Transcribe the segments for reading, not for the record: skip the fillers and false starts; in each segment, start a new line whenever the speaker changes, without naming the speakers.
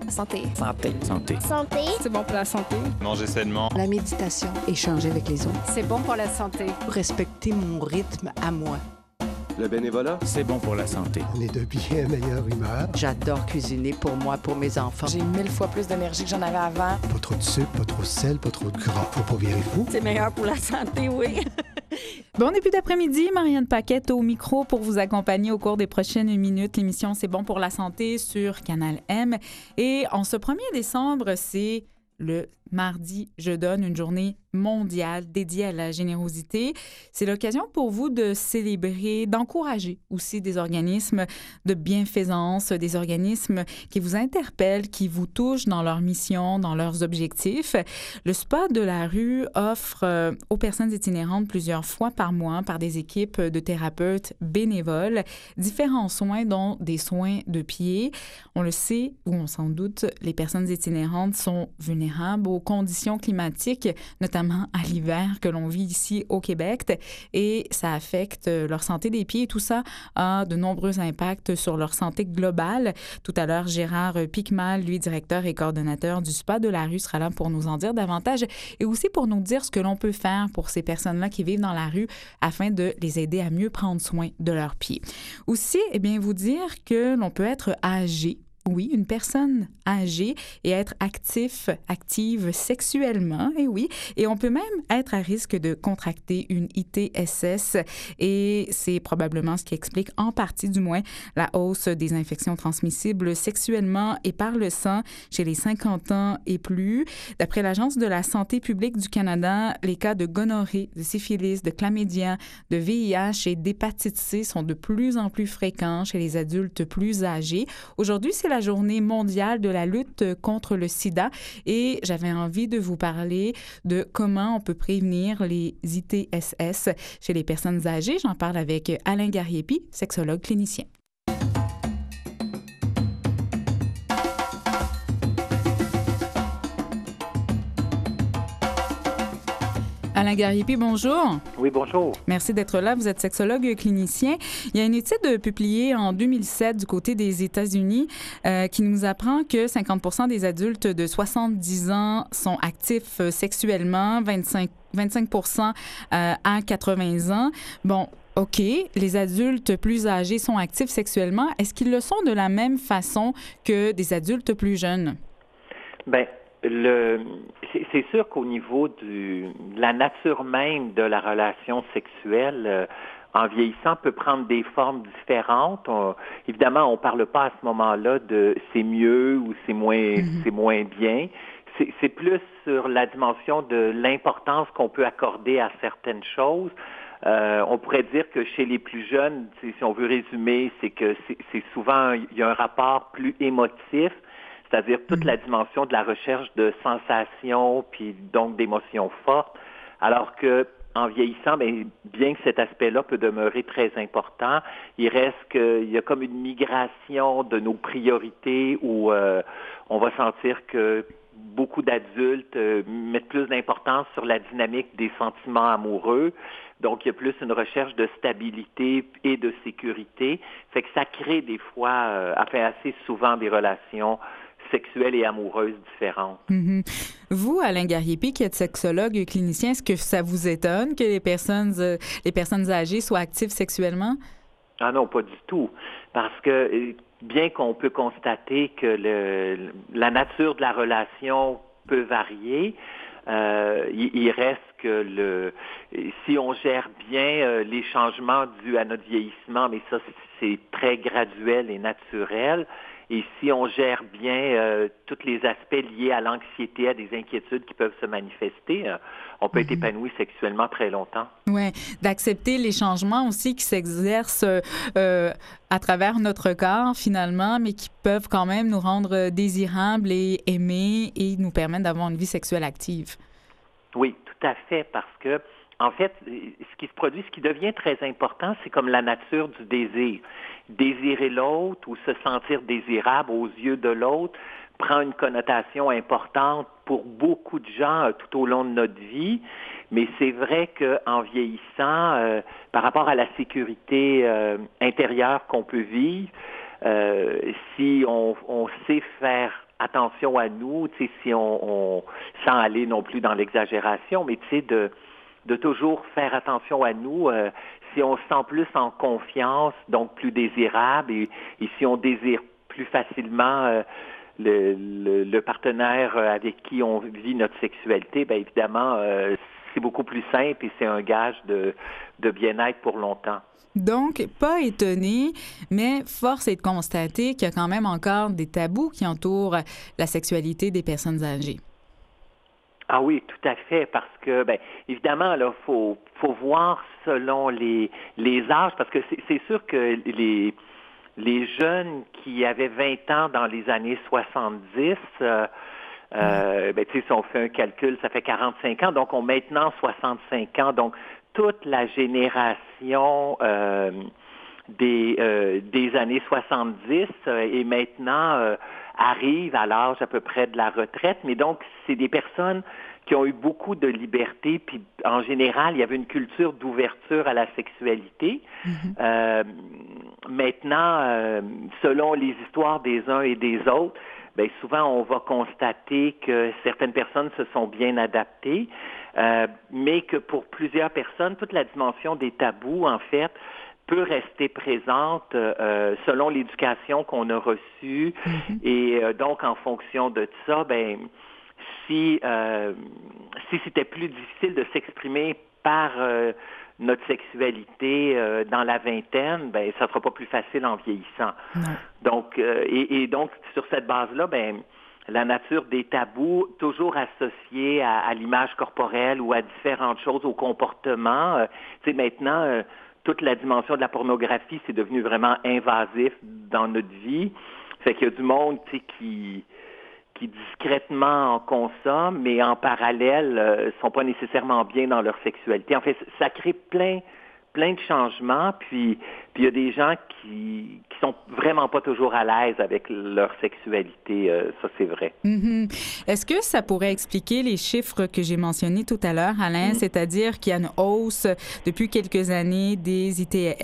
Santé.
Santé.
Santé.
Santé.
C'est bon pour la santé.
Manger sainement.
La méditation. Échanger avec les autres.
C'est bon pour la santé.
Respecter mon rythme à moi.
Le bénévolat,
c'est bon pour la santé.
On est de bien meilleure humeur.
J'adore cuisiner pour moi, pour mes enfants.
J'ai 1000 fois plus d'énergie que j'en avais avant.
Pas trop de sucre, pas trop de sel, pas trop de gras. Faut pas virer fou.
C'est meilleur pour la santé, oui.
Bon début d'après-midi, Marianne Paquette au micro pour vous accompagner au cours des prochaines minutes. L'émission C'est bon pour la santé sur Canal M. Et en ce 1er décembre, c'est le mardi, je donne une journée mondiale dédiée à la générosité. C'est l'occasion pour vous de célébrer, d'encourager aussi des organismes de bienfaisance, des organismes qui vous interpellent, qui vous touchent dans leur mission, dans leurs objectifs. Le Spa de la rue offre aux personnes itinérantes plusieurs fois par mois par des équipes de thérapeutes bénévoles différents soins, dont des soins de pied. On le sait, ou on s'en doute, les personnes itinérantes sont vulnérables aux conditions climatiques, notamment à l'hiver que l'on vit ici au Québec, et ça affecte leur santé des pieds. Et tout ça a de nombreux impacts sur leur santé globale. Tout à l'heure, Gérard Picmal, lui, directeur et coordonnateur du Spa de la rue, sera là pour nous en dire davantage et aussi pour nous dire ce que l'on peut faire pour ces personnes-là qui vivent dans la rue afin de les aider à mieux prendre soin de leurs pieds. Aussi, eh bien, vous dire que l'on peut être âgé. Oui, une personne âgée et être active sexuellement, et oui. Et on peut même être à risque de contracter une ITSS et c'est probablement ce qui explique en partie du moins la hausse des infections transmissibles sexuellement et par le sang chez les 50 ans et plus. D'après l'Agence de la santé publique du Canada, les cas de gonorrhée, de syphilis, de chlamydia, de VIH et d'hépatite C sont de plus en plus fréquents chez les adultes plus âgés. Aujourd'hui, c'est la journée mondiale de la lutte contre le sida et j'avais envie de vous parler de comment on peut prévenir les ITSS chez les personnes âgées. J'en parle avec Alain Gariepi, sexologue clinicien. Alain Gariepi, bonjour.
Oui, bonjour.
Merci d'être là. Vous êtes sexologue clinicien. Il y a une étude publiée en 2007 du côté des États-Unis qui nous apprend que 50 des adultes de 70 ans sont actifs sexuellement, 25 à 80 ans. Bon, OK, les adultes plus âgés sont actifs sexuellement. Est-ce qu'ils le sont de la même façon que des adultes plus jeunes?
Bien, c'est sûr qu'au niveau de la nature même de la relation sexuelle, en vieillissant, peut prendre des formes différentes. Évidemment, on ne parle pas à ce moment-là de c'est mieux ou c'est moins bien. C'est plus sur la dimension de l'importance qu'on peut accorder à certaines choses. On pourrait dire que chez les plus jeunes, si on veut résumer, c'est que c'est souvent, il y a un rapport plus émotif, c'est-à-dire toute la dimension de la recherche de sensations, puis donc d'émotions fortes, alors que en vieillissant, bien que cet aspect-là peut demeurer très important, il reste qu'il y a comme une migration de nos priorités où on va sentir que beaucoup d'adultes mettent plus d'importance sur la dynamique des sentiments amoureux. Donc, il y a plus une recherche de stabilité et de sécurité. Fait que ça crée des fois, assez souvent, des relations sexuelles et amoureuses différentes.
Mm-hmm. Vous, Alain Gariepi, qui êtes sexologue clinicien, est-ce que ça vous étonne que les personnes âgées soient actives sexuellement?
Ah non, pas du tout. Parce que bien qu'on peut constater que la nature de la relation peut varier, il reste que si on gère bien les changements dus à notre vieillissement, mais ça, c'est très graduel et naturel. Et si on gère bien tous les aspects liés à l'anxiété, à des inquiétudes qui peuvent se manifester, on peut être épanoui sexuellement très longtemps.
Oui, d'accepter les changements aussi qui s'exercent à travers notre corps, finalement, mais qui peuvent quand même nous rendre désirables et aimés et nous permettre d'avoir une vie sexuelle active.
Oui, tout à fait, parce que, en fait, ce qui se produit, ce qui devient très important, c'est comme la nature du désir. Désirer l'autre ou se sentir désirable aux yeux de l'autre prend une connotation importante pour beaucoup de gens tout au long de notre vie. Mais c'est vrai qu'en vieillissant, par rapport à la sécurité intérieure qu'on peut vivre, si on sait faire attention à nous, tu sais, si on sans aller non plus dans l'exagération, mais tu sais, de toujours faire attention à nous, si on se sent plus en confiance, donc plus désirable, et si on désire plus facilement le partenaire avec qui on vit notre sexualité, bien évidemment, c'est beaucoup plus simple et c'est un gage de bien-être pour longtemps.
Donc, pas étonné, mais force est de constater qu'il y a quand même encore des tabous qui entourent la sexualité des personnes âgées.
Ah oui, tout à fait, parce que, bien, évidemment, là, faut voir selon les âges, parce que c'est sûr que les jeunes qui avaient 20 ans dans les années 70, ben, tu sais, si on fait un calcul, ça fait 45 ans, donc on maintenant 65 ans, donc toute la génération des années 70 et maintenant arrive à l'âge à peu près de la retraite, mais donc c'est des personnes qui ont eu beaucoup de liberté, puis en général, il y avait une culture d'ouverture à la sexualité. Maintenant, selon les histoires des uns et des autres, bien souvent on va constater que certaines personnes se sont bien adaptées, mais que pour plusieurs personnes, toute la dimension des tabous, en fait, peut rester présente selon l'éducation qu'on a reçue. Et donc, en fonction de ça, ben si c'était plus difficile de s'exprimer par notre sexualité dans la vingtaine, ben ça sera pas plus facile en vieillissant. Donc, et donc, sur cette base-là, ben la nature des tabous, toujours associée à l'image corporelle ou à différentes choses, au comportement. Tu sais, maintenant, toute la dimension de la pornographie, c'est devenu vraiment invasif dans notre vie. Fait qu'il y a du monde, tu sais, qui discrètement en consomment, mais en parallèle, sont pas nécessairement bien dans leur sexualité. En fait, ça crée plein de changements, puis il y a des gens qui sont vraiment pas toujours à l'aise avec leur sexualité, ça c'est vrai.
Est-ce que ça pourrait expliquer les chiffres que j'ai mentionnés tout à l'heure, Alain, c'est-à-dire qu'il y a une hausse depuis quelques années des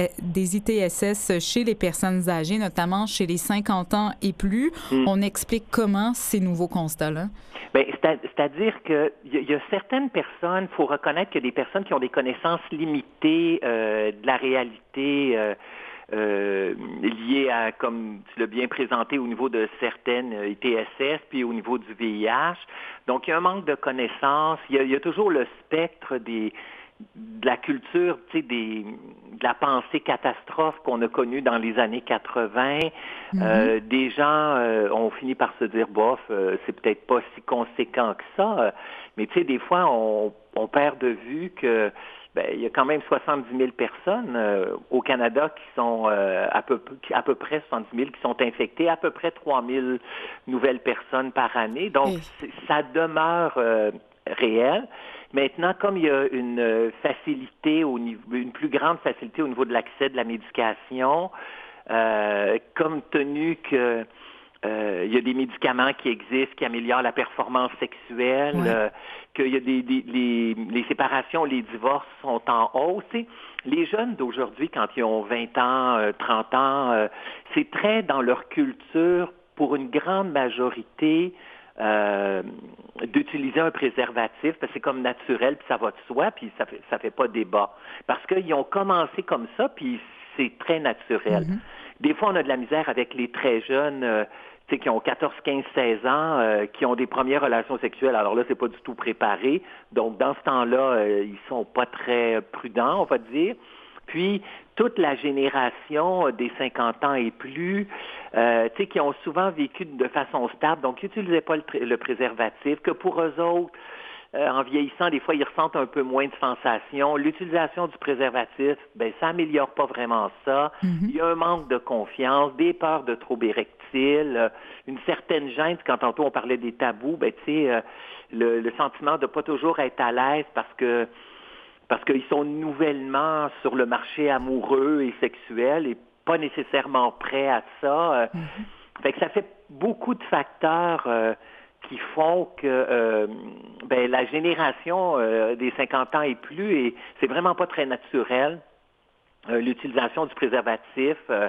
ITSS chez les personnes âgées, notamment chez les 50 ans et plus. On explique comment ces nouveaux constats-là?
Bien, c'est-à-dire que il y a certaines personnes, il faut reconnaître qu'il y a des personnes qui ont des connaissances limitées de la réalité liées à, comme tu l'as bien présenté, au niveau de certaines ITSS, puis au niveau du VIH. Donc, il y a un manque de connaissances. Il y a toujours le spectre de la culture, tu sais, de la pensée catastrophe qu'on a connue dans les années 80. Des gens ont fini par se dire, bof, c'est peut-être pas si conséquent que ça. Mais tu sais, des fois, on perd de vue que il y a quand même 70 000 personnes au Canada qui sont à peu près 70 000 qui sont infectées, à peu près 3 000 nouvelles personnes par année. Donc, ça demeure réel. Maintenant, comme il y a une facilité une plus grande facilité au niveau de l'accès de la médication, compte tenu que il y a des médicaments qui existent qui améliorent la performance sexuelle, qu'il y a les séparations, les divorces sont en hausse. Les jeunes d'aujourd'hui, quand ils ont 20 ans, 30 ans, c'est très dans leur culture, pour une grande majorité, d'utiliser un préservatif, parce que c'est comme naturel, puis ça va de soi, puis ça fait pas débat. Parce qu'ils ont commencé comme ça, puis c'est très naturel. Des fois, on a de la misère avec les très jeunes, tu sais, qui ont 14, 15, 16 ans, qui ont des premières relations sexuelles. Alors là, c'est pas du tout préparé. Donc, dans ce temps-là, ils sont pas très prudents, on va dire. Puis, toute la génération des 50 ans et plus, tu sais, qui ont souvent vécu de façon stable, donc qui n'utilisaient pas le préservatif, que pour eux autres, en vieillissant, des fois, ils ressentent un peu moins de sensations. L'utilisation du préservatif, ben ça améliore pas vraiment ça. Il y a un manque de confiance, des peurs de troubles érectiles, une certaine gêne. Quand tantôt on parlait des tabous, ben tu sais, le sentiment de pas toujours être à l'aise parce qu'ils sont nouvellement sur le marché amoureux et sexuel et pas nécessairement prêts à ça. Fait que ça fait beaucoup de facteurs qui font que la génération des 50 ans et plus, c'est vraiment pas très naturel, l'utilisation du préservatif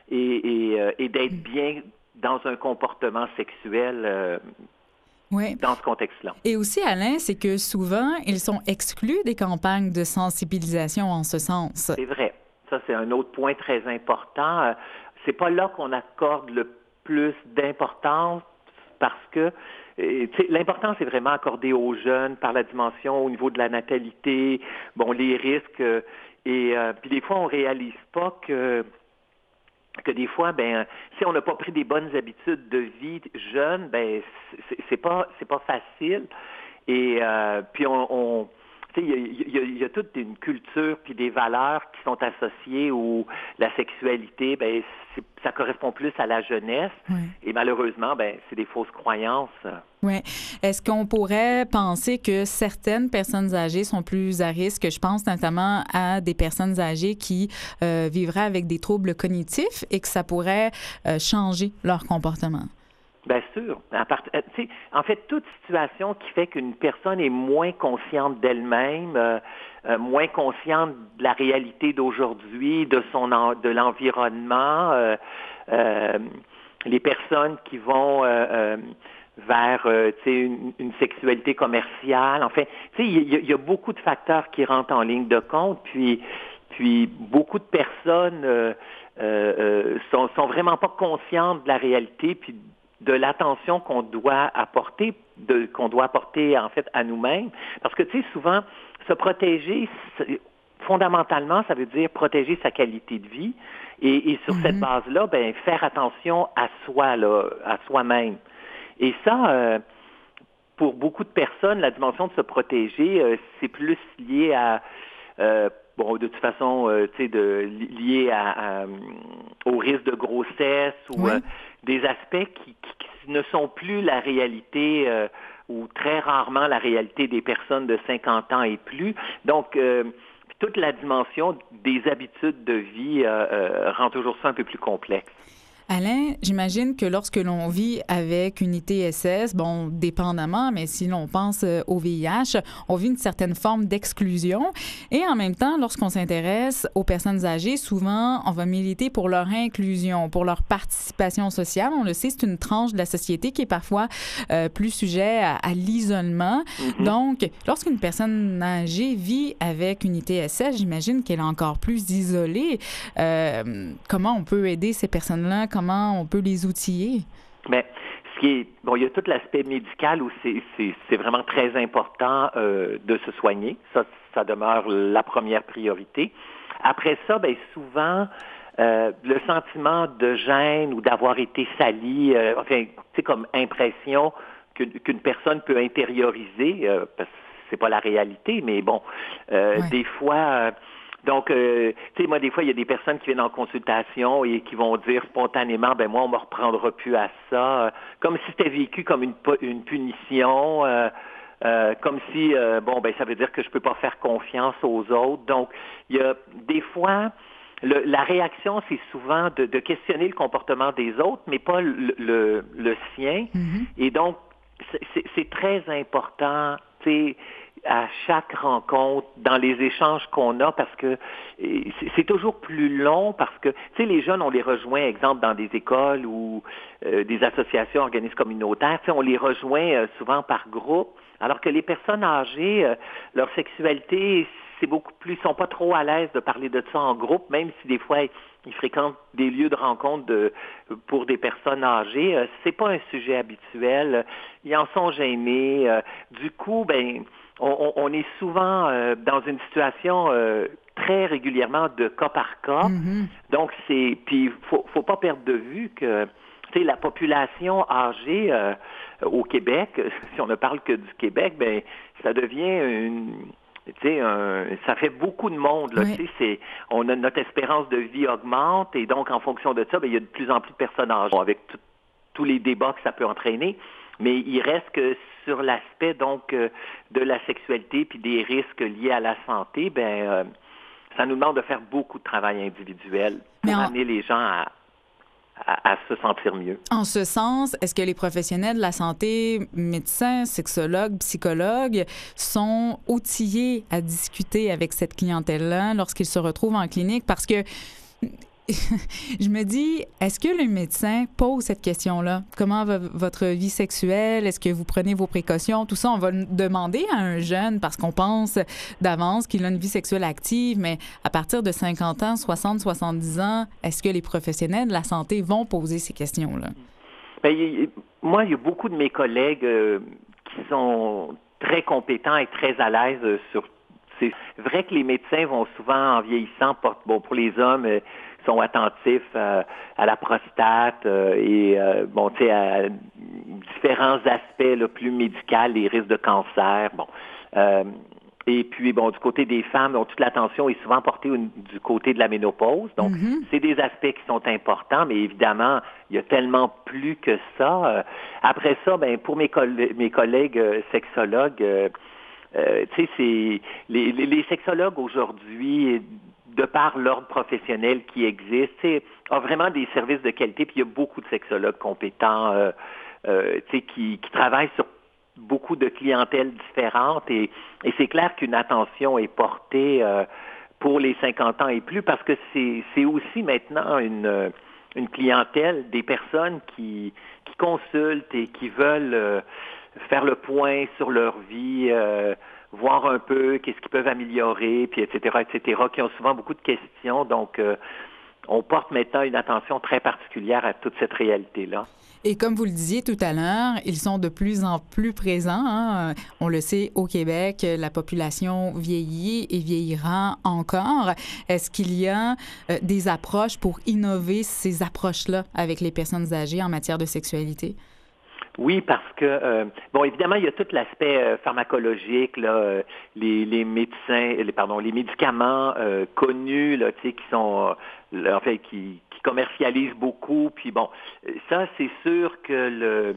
et d'être bien dans un comportement sexuel
Oui.
dans ce contexte-là.
Et aussi, Alain, c'est que souvent, ils sont exclus des campagnes de sensibilisation en ce sens.
C'est vrai. Ça, c'est un autre point très important. C'est pas là qu'on accorde le plus d'importance parce que l'important, c'est vraiment accordé aux jeunes par la dimension au niveau de la natalité, bon, les risques. Puis des fois, on réalise pas que des fois, si on n'a pas pris des bonnes habitudes de vie jeune, c'est pas facile. Et puis il y a toute une culture puis des valeurs qui sont associées où la sexualité, ça correspond plus à la jeunesse. Oui. Et malheureusement, c'est des fausses croyances.
Oui. Est-ce qu'on pourrait penser que certaines personnes âgées sont plus à risque? Je pense notamment à des personnes âgées qui vivraient avec des troubles cognitifs et que ça pourrait changer leur comportement.
Bien sûr. En fait, toute situation qui fait qu'une personne est moins consciente d'elle-même, moins consciente de la réalité d'aujourd'hui, de l'environnement, les personnes qui vont vers une sexualité commerciale. Enfin, il y a beaucoup de facteurs qui rentrent en ligne de compte, puis beaucoup de personnes sont vraiment pas conscientes de la réalité, puis de l'attention qu'on doit apporter en fait à nous-mêmes. Parce que, souvent, se protéger, fondamentalement, ça veut dire protéger sa qualité de vie. Et sur cette base-là, faire attention à soi, à soi-même. Et ça, pour beaucoup de personnes, la dimension de se protéger, c'est plus lié à... de toute façon, lié au risque de grossesse ou des aspects qui ne sont plus la réalité ou très rarement la réalité des personnes de 50 ans et plus. Donc, toute la dimension des habitudes de vie rend toujours ça un peu plus complexe.
Alain, j'imagine que lorsque l'on vit avec une ITSS, bon, dépendamment, mais si l'on pense au VIH, on vit une certaine forme d'exclusion. Et en même temps, lorsqu'on s'intéresse aux personnes âgées, souvent, on va militer pour leur inclusion, pour leur participation sociale. On le sait, c'est une tranche de la société qui est parfois plus sujet à l'isolement. Mm-hmm. Donc, lorsqu'une personne âgée vit avec une ITSS, j'imagine qu'elle est encore plus isolée. Comment on peut aider ces personnes-là? Comment on peut les outiller?
Bien, il y a tout l'aspect médical où c'est vraiment très important de se soigner. Ça demeure la première priorité. Après ça, souvent, le sentiment de gêne ou d'avoir été sali, comme impression qu'une personne peut intérioriser, parce que c'est pas la réalité, mais bon, des fois... Donc, moi, des fois, il y a des personnes qui viennent en consultation et qui vont dire spontanément, moi, on me reprendra plus à ça, comme si c'était vécu comme une punition, comme si, ça veut dire que je peux pas faire confiance aux autres. Donc, il y a des fois, la réaction, c'est souvent de questionner le comportement des autres, mais pas le sien. Mm-hmm. Et donc, c'est très important, à chaque rencontre, dans les échanges qu'on a, parce que c'est toujours plus long, parce que, les jeunes, on les rejoint, exemple, dans des écoles ou des associations, organismes communautaires, on les rejoint souvent par groupe, alors que les personnes âgées, leur sexualité, c'est beaucoup plus, ils sont pas trop à l'aise de parler de ça en groupe, même si des fois, ils fréquentent des lieux de rencontre pour des personnes âgées. C'est pas un sujet habituel. Ils en sont gênés. Du coup, on est souvent dans une situation très régulièrement de cas par cas. Mm-hmm. Donc, puis faut pas perdre de vue que, la population âgée au Québec, si on ne parle que du Québec, ça devient ça fait beaucoup de monde. Là, notre espérance de vie augmente et donc, en fonction de ça, il y a de plus en plus de personnes âgées avec tous les débats que ça peut entraîner. Mais il reste que sur l'aspect donc de la sexualité puis des risques liés à la santé, ça nous demande de faire beaucoup de travail individuel pour amener les gens à se sentir mieux.
En ce sens, est-ce que les professionnels de la santé, médecins, sexologues, psychologues, sont outillés à discuter avec cette clientèle-là lorsqu'ils se retrouvent en clinique? Parce que je me dis, est-ce que le médecin pose cette question-là? Comment va votre vie sexuelle? Est-ce que vous prenez vos précautions? Tout ça, on va demander à un jeune parce qu'on pense d'avance qu'il a une vie sexuelle active, mais à partir de 50 ans, 60, 70 ans, est-ce que les professionnels de la santé vont poser ces questions-là?
Bien, moi, il y a beaucoup de mes collègues qui sont très compétents et très à l'aise sur. C'est vrai que les médecins vont souvent, en vieillissant, pour les hommes, sont attentifs à la prostate et à différents aspects là, plus médicaux, les risques de cancer. Et puis, du côté des femmes, toute l'attention est souvent portée du côté de la ménopause. Donc, c'est des aspects qui sont importants, mais évidemment, il y a tellement plus que ça. Après ça, pour mes collègues sexologues, c'est les sexologues aujourd'hui, de par l'ordre professionnel qui existe, ont vraiment des services de qualité. Puis il y a beaucoup de sexologues compétents, qui travaillent sur beaucoup de clientèles différentes. Et c'est clair qu'une attention est portée pour les 50 ans et plus, parce que c'est aussi maintenant une clientèle, des personnes qui consultent et qui veulent faire le point sur leur vie, voir un peu qu'est-ce qu'ils peuvent améliorer, puis etc., qui ont souvent beaucoup de questions. Donc, on porte maintenant une attention très particulière à toute cette réalité-là.
Et comme vous le disiez tout à l'heure, ils sont de plus en plus présents. Hein? On le sait, au Québec, la population vieillit et vieillira encore. Est-ce qu'il y a des approches pour innover ces approches-là avec les personnes âgées en matière de sexualité?
Oui, parce que, évidemment, il y a tout l'aspect pharmacologique, là, les médicaments connus, là, qui sont, qui commercialisent beaucoup. Puis ça, c'est sûr que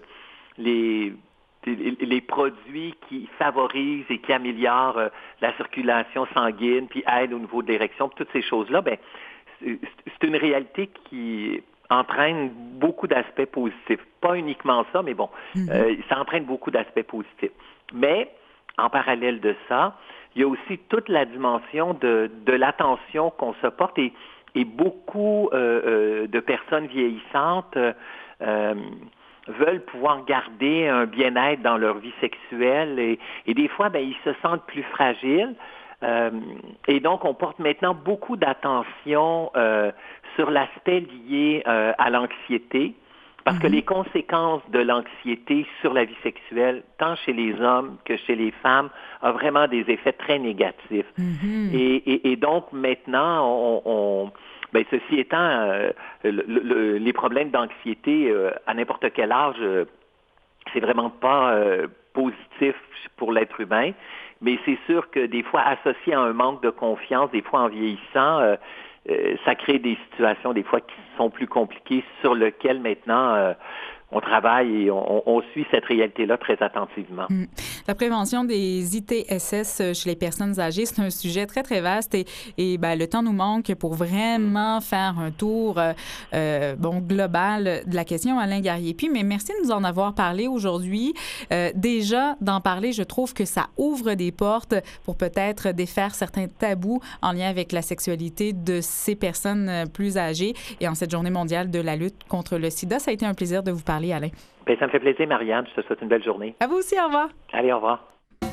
les produits qui favorisent et qui améliorent la circulation sanguine, puis aident au niveau de l'érection, puis toutes ces choses-là, c'est une réalité qui entraîne beaucoup d'aspects positifs. Pas uniquement ça, mais ça entraîne beaucoup d'aspects positifs. Mais, en parallèle de ça, il y a aussi toute la dimension de l'attention qu'on se porte et beaucoup de personnes vieillissantes veulent pouvoir garder un bien-être dans leur vie sexuelle et des fois, ils se sentent plus fragiles. Et donc, on porte maintenant beaucoup d'attention sur l'aspect lié à l'anxiété, parce que les conséquences de l'anxiété sur la vie sexuelle, tant chez les hommes que chez les femmes, ont vraiment des effets très négatifs. Et donc, maintenant, ceci étant, les problèmes d'anxiété à n'importe quel âge, c'est vraiment pas positif pour l'être humain. Mais c'est sûr que des fois, associé à un manque de confiance, des fois en vieillissant, ça crée des situations des fois qui sont plus compliquées, sur lesquelles maintenant on travaille et on suit cette réalité-là très attentivement.
La prévention des ITSS chez les personnes âgées, c'est un sujet très, très vaste et le temps nous manque pour vraiment faire un tour global de la question, Alain Garrier-Puis. Mais merci de nous en avoir parlé aujourd'hui. Déjà, d'en parler, je trouve que ça ouvre des portes pour peut-être défaire certains tabous en lien avec la sexualité de ces personnes plus âgées. Et en cette journée mondiale de la lutte contre le sida, ça a été un plaisir de vous parler, Alain.
Ça me fait plaisir, Marianne. Je te souhaite une belle journée.
À vous aussi, au revoir.
Allez, au revoir.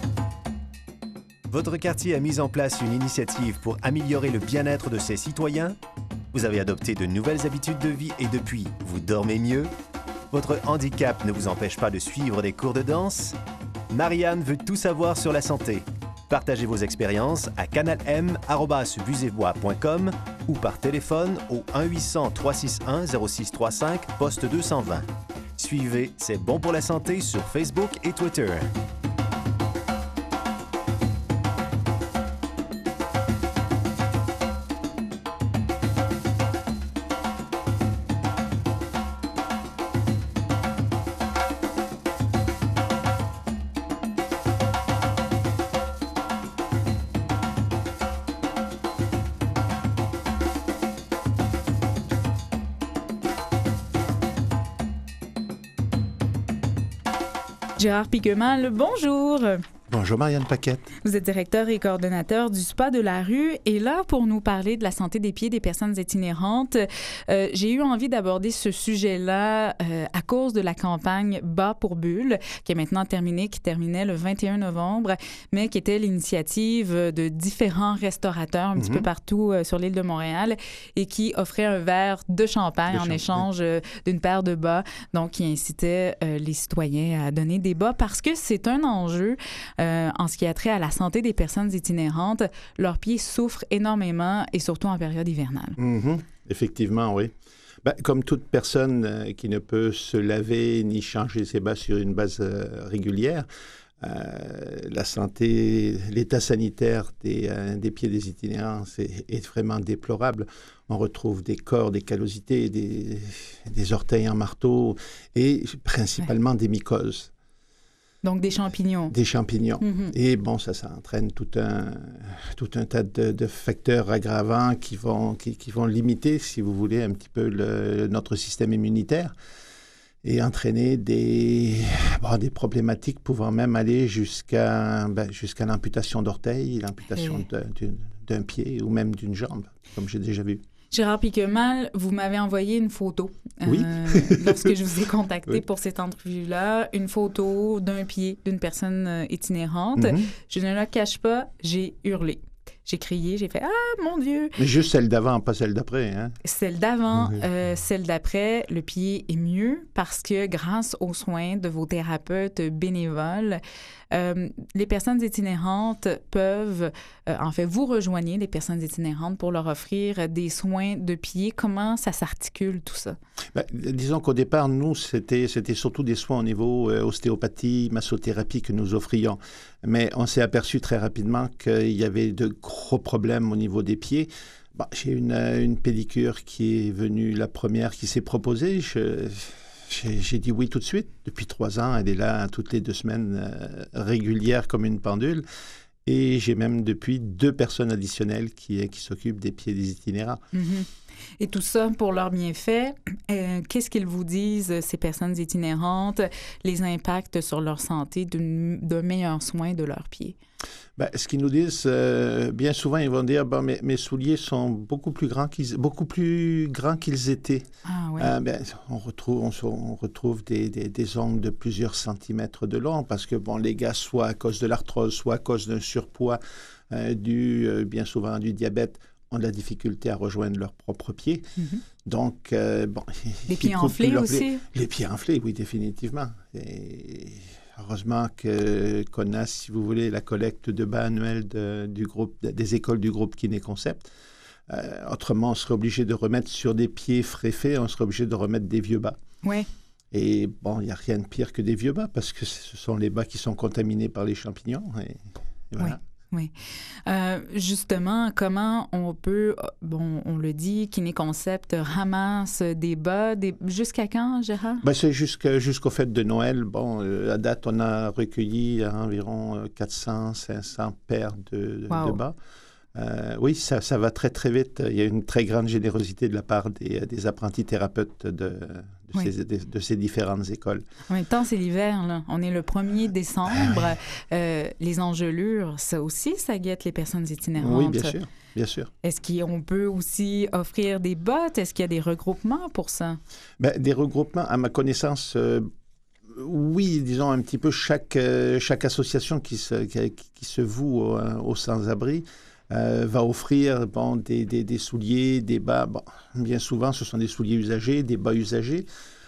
Votre quartier a mis en place une initiative pour améliorer le bien-être de ses citoyens? Vous avez adopté de nouvelles habitudes de vie et depuis, vous dormez mieux? Votre handicap ne vous empêche pas de suivre des cours de danse? Marianne veut tout savoir sur la santé. Partagez vos expériences à canalm@vusevoix.com ou par téléphone au 1-800-361-0635, poste 220. Suivez C'est bon pour la santé sur Facebook et Twitter.
Gérard Piquemal, bonjour.
Bonjour Marianne Paquette.
Vous êtes directeur et coordonnateur du Spa de la rue. Et là, pour nous parler de la santé des pieds des personnes itinérantes, j'ai eu envie d'aborder ce sujet-là à cause de la campagne Bas pour Bulle, qui est maintenant terminée, qui terminait le 21 novembre, mais qui était l'initiative de différents restaurateurs un petit peu partout sur l'île de Montréal et qui offrait un verre de champagne en échange d'une paire de bas, donc qui incitait les citoyens à donner des bas parce que c'est un enjeu. En ce qui a trait à la santé des personnes itinérantes, leurs pieds souffrent énormément et surtout en période hivernale.
Effectivement, oui. Comme toute personne qui ne peut se laver ni changer ses bas sur une base régulière, la santé, l'état sanitaire des pieds des itinérants est vraiment déplorable. On retrouve des corps, des callosités, des orteils en marteau et principalement des mycoses.
Donc, des champignons.
Des champignons. Et bon, ça entraîne tout un tas de facteurs aggravants qui vont limiter, si vous voulez, un petit peu notre système immunitaire et entraîner des problématiques pouvant même aller jusqu'à l'amputation d'orteils, l'amputation d'un pied ou même d'une jambe, comme j'ai déjà vu.
Gérard Piquemal, vous m'avez envoyé une photo lorsque je vous ai contacté pour cette entrevue-là, une photo d'un pied d'une personne itinérante. Je ne la cache pas, j'ai hurlé. J'ai crié, j'ai fait « Ah, mon Dieu! »
Mais juste celle d'avant, pas celle d'après, hein?
Celle d'avant, celle d'après, le pied est mieux parce que grâce aux soins de vos thérapeutes bénévoles, les personnes itinérantes peuvent, vous rejoignez les personnes itinérantes pour leur offrir des soins de pied. Comment ça s'articule, tout ça?
Disons qu'au départ, nous, c'était surtout des soins au niveau ostéopathie, massothérapie que nous offrions. Mais on s'est aperçu très rapidement qu'il y avait de gros problèmes au niveau des pieds. J'ai une pédicure qui est venue, la première qui s'est proposée. J'ai dit oui tout de suite. Depuis 3 ans, elle est là toutes les 2 semaines, régulière comme une pendule. Et j'ai même depuis 2 personnes additionnelles qui s'occupent des pieds des itinérants.
Et tout ça pour leur bienfait. Qu'est-ce qu'ils vous disent, ces personnes itinérantes, les impacts sur leur santé d'un meilleur soin de leurs pieds?
Ce qu'ils nous disent, bien souvent, ils vont dire mes souliers sont beaucoup plus grands qu'ils étaient.
Ah, oui.
On retrouve des ongles de plusieurs centimètres de long parce que les gars, soit à cause de l'arthrose, soit à cause d'un surpoids bien souvent du diabète, ont de la difficulté à rejoindre leurs propres pieds. Donc,
les pieds enflés aussi?
Les pieds enflés, oui, définitivement. Et heureusement qu'on a, si vous voulez, la collecte de bas annuelle des écoles du groupe Kiné Concept. Autrement, on serait obligé de remettre sur des pieds frais, on serait obligé de remettre des vieux bas.
Oui.
Et il n'y a rien de pire que des vieux bas parce que ce sont les bas qui sont contaminés par les champignons. Et voilà.
Oui. Justement, comment on peut, on le dit, Kiné Concept ramasse des bas, jusqu'à quand, Gérard? C'est
jusqu'au fête de Noël. À date, on a recueilli environ 400-500 paires de bas. Oui, ça va très, très vite. Il y a une très grande générosité de la part des apprentis thérapeutes de ces différentes écoles.
En même temps, c'est l'hiver, là. On est le 1er décembre. Les engelures, ça aussi, ça guette les personnes itinérantes.
Oui, bien sûr.
Est-ce qu'on peut aussi offrir des bottes? Est-ce qu'il y a des regroupements pour ça?
Des regroupements, à ma connaissance... oui, disons un petit peu chaque association qui se voue aux sans-abri va offrir des souliers, des bas. Bien souvent, ce sont des souliers usagés, des bas usagés.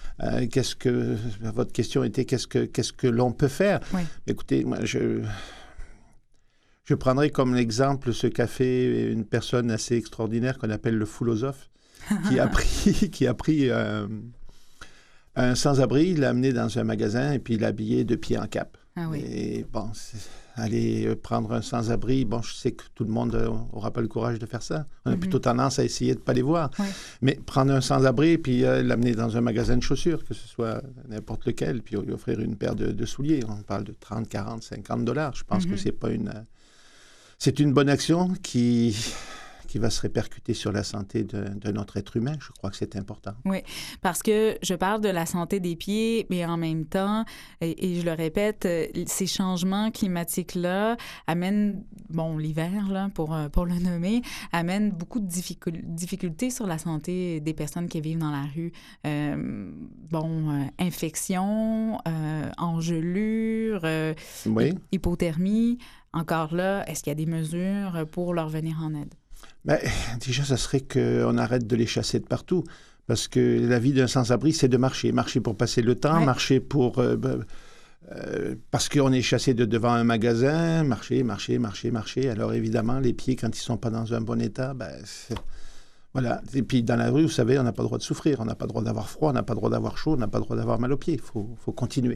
Votre question était qu'est-ce que l'on peut faire?
Oui.
Écoutez, moi, je prendrai comme exemple ce qu'a fait une personne assez extraordinaire qu'on appelle le philosophe, qui a pris un sans-abri, il l'a amené dans un magasin et puis il l'a habillé de pied en cap.
Ah oui.
Et aller prendre un sans-abri, je sais que tout le monde n'aura pas le courage de faire ça. On a plutôt tendance à essayer de ne pas les voir.
Oui.
Mais prendre un sans-abri puis l'amener dans un magasin de chaussures, que ce soit n'importe lequel, puis lui offrir une paire de souliers. On parle de 30, 40, $50. Je pense que c'est pas c'est une bonne action qui qui va se répercuter sur la santé de notre être humain. Je crois que c'est important.
Oui, parce que je parle de la santé des pieds, mais en même temps, et je le répète, ces changements climatiques-là amènent, bon, l'hiver, là, pour le nommer, amènent beaucoup de difficultés sur la santé des personnes qui vivent dans la rue. Infections, engelures,
oui.
Hypothermie. Encore là, est-ce qu'il y a des mesures pour leur venir en aide?
Bien, déjà, ça serait qu'on arrête de les chasser de partout. Parce que la vie d'un sans-abri, c'est de marcher. Marcher pour passer le temps,
ouais.
Marcher pour... parce qu'on est chassé de devant un magasin, marcher. Alors évidemment, les pieds, quand ils ne sont pas dans un bon état, voilà. Et puis dans la rue, vous savez, on n'a pas le droit de souffrir, on n'a pas le droit d'avoir froid, on n'a pas le droit d'avoir chaud, on n'a pas le droit d'avoir mal aux pieds. Il faut continuer.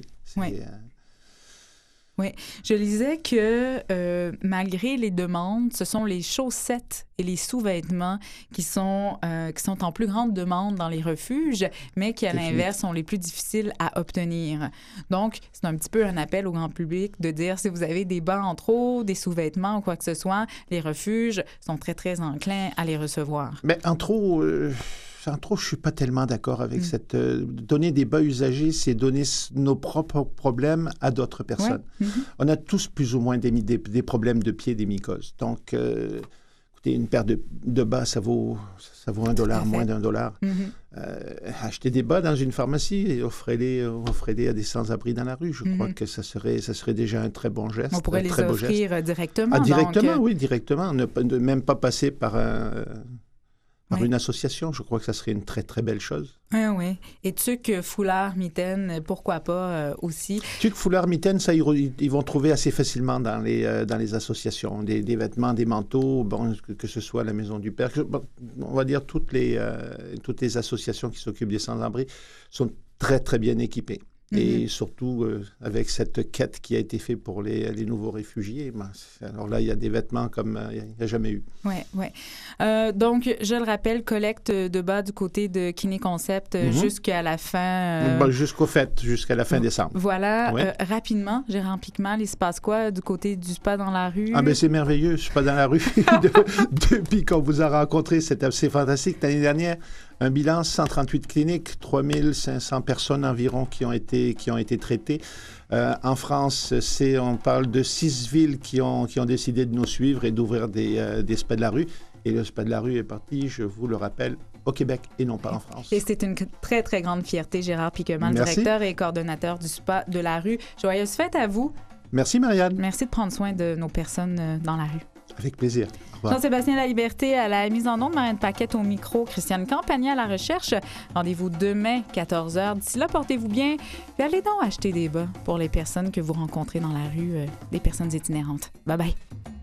Oui, je lisais que malgré les demandes, ce sont les chaussettes et les sous-vêtements qui sont en plus grande demande dans les refuges, mais qui, à l'inverse, sont les plus difficiles à obtenir. Donc, c'est un petit peu un appel au grand public de dire si vous avez des bas en trop, des sous-vêtements ou quoi que ce soit, les refuges sont très, très enclins à les recevoir.
Mais en trop... En trop, je ne suis pas tellement d'accord avec cette... donner des bas usagés, c'est donner nos propres problèmes à d'autres personnes. Ouais. On a tous plus ou moins des problèmes de pied, des mycoses. Donc, écoutez, une paire de bas, ça vaut $1, moins d'$1. Achetez des bas dans une pharmacie et offrez-les à des sans-abri dans la rue. Je crois que ça serait déjà un très bon geste.
On pourrait les offrir directement.
Directement, oui, directement. Ne même pas passer par une association, je crois que ça serait une très, très belle chose.
Oui. Et tuque, foulard, mitaine, pourquoi pas aussi?
Tuque, foulard, mitaine, ça, ils vont trouver assez facilement dans les associations. Des vêtements, des manteaux, que ce soit à la Maison du Père. On va dire toutes les associations qui s'occupent des sans-abri sont très, très bien équipées. Et surtout, avec cette quête qui a été faite pour les nouveaux réfugiés, alors là, il y a des vêtements comme il n'y a jamais eu.
Oui. Donc, je le rappelle, collecte de bas du côté de Kiné Concept jusqu'à la fin...
jusqu'à la fin décembre.
Voilà. Oui. Rapidement, Gérard Piquemal, il se passe quoi du côté du spa dans la rue?
Ah ben c'est merveilleux, Spa dans la rue. Depuis qu'on vous a rencontré, c'est assez fantastique. L'année dernière, un bilan, 138 cliniques, 3500 personnes environ qui ont été traitées. En France, on parle de 6 villes qui ont décidé de nous suivre et d'ouvrir des spas de la rue. Et le spa de la rue est parti, je vous le rappelle, au Québec et non pas en France.
Et c'est une très, très grande fierté, Gérard Piquemal, directeur et coordonnateur du spa de la rue. Joyeuse fête à vous.
Merci, Marianne.
Merci de prendre soin de nos personnes dans la rue.
Avec plaisir.
Jean-Sébastien Laliberté à la mise en onde, Marianne Paquette au micro, Christiane Campagna à la recherche. Rendez-vous demain, 14h. D'ici là, portez-vous bien. Puis allez donc acheter des bas pour les personnes que vous rencontrez dans la rue, des personnes itinérantes. Bye-bye.